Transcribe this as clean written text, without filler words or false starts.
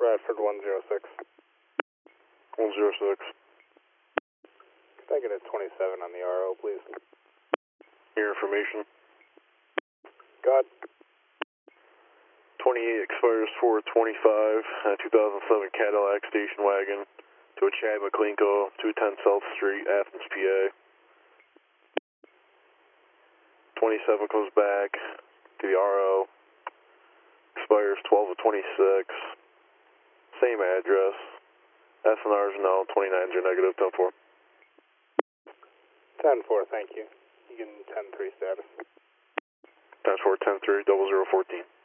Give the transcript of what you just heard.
Bradford 106. 106. Could I get a 27 on the RO, please? Your information. Go ahead. 28 expires 4/25, 2007 Cadillac station wagon to a Chad McClinko, 210 South Street, Athens, PA. 27 comes back to the RO, expires 12/26, same address, SNRs now, 29s are negative, 10-4. 10-4, thank you. You can 10-3 status. 10-4, 10-3, 0014.